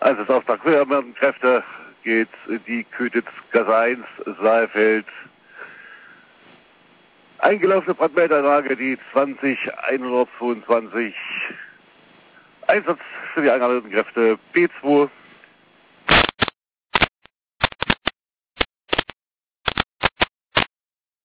Einsatzauftakt für Kräfte geht die Kötitz Gasse 1, Saalfeld. Eingelaufene Brandmeldeanlage, die 20122. Einsatz für die angeladenen Kräfte B2.